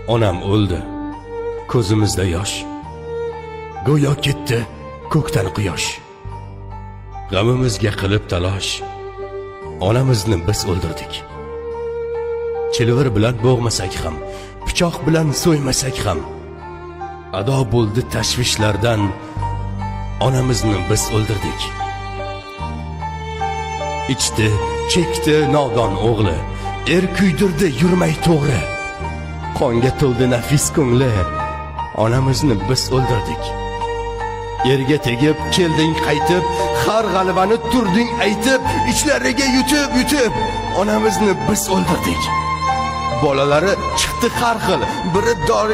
Onam o'ldi, ko'zimizda yosh. Go'yo ketdi ko'kdan quyosh. G'amimizga qilib talosh, onamizni biz o'ldirdik. Chilvir bilan bo'g'masak ham, pichoq bilan so'ymasak ham, ado bo'ldi tashvishlardan, onamizni biz o'ldirdik. Ichdi, chekdi nodon o'g'li, kuydirdi yurmay to'g'ri. Qonga to'ldi nafis ko'ngli, onamizni biz o'ldirdik. Erga tegib kelding qaytib, har g'alabani turding aytib, ichlariga yutib, onamizni biz o'ldirdik. Bolalari chiqdi har xil, biri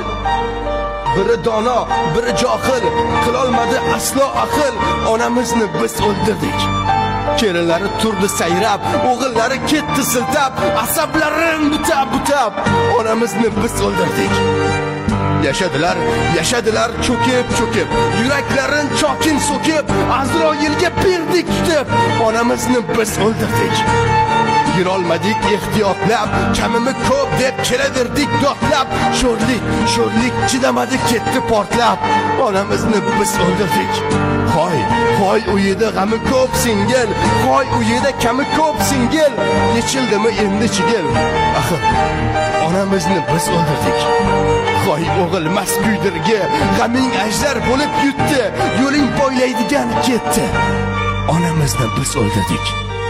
dono, biri johil, qilolmadi aslo aql, onamizni biz o'ldirdik. Kelinlari turdi sayrab, o'g'illari ketdi siltab, asablarim butab, onamizni biz o'ldirdik. Yashadilar cho'kib, yuraklarin chokin so'kib, Azroilga berdik tutib, onamizni biz o'ldirdik. Yurolmadik ehtiyotlab, kamimi ko'p deb kelaverdik dotlab, sho'rlik chidamadi ketdi portlab, onamizni biz o'ldirdik. Hoy uyida g'ami ko'p singil, hoy uyida kami ko'p singil, yechildimi endi chigil, axir onamizni biz o'ldirdik. Hoy o'g'ilmas kuydirgi, g'aming ajdar bo'lib yutdi, yo'ling poylaydigan ketdi, onamizni biz o'ldirdik.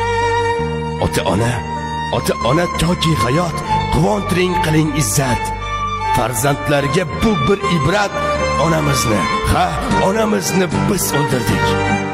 Ota-ona toki hayot, quvontiring qiling izzat. Farzandlarga bu bir ibrat, onamizni biz o'ldirdik.